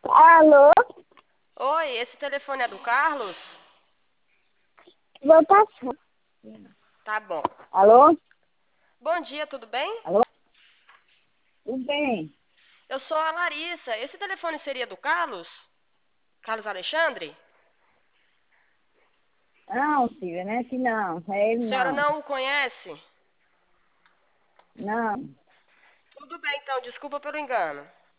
Alô? Oi, esse telefone é do Carlos? Vou passar. Tá bom. Alô? Bom dia, tudo bem? Alô? Tudo bem? Eu sou a Larissa. Esse telefone seria do Carlos? Carlos Alexandre? Não, filha, não é que não. É A ele senhora não. não o conhece? Não. Tudo bem, então, desculpa pelo engano.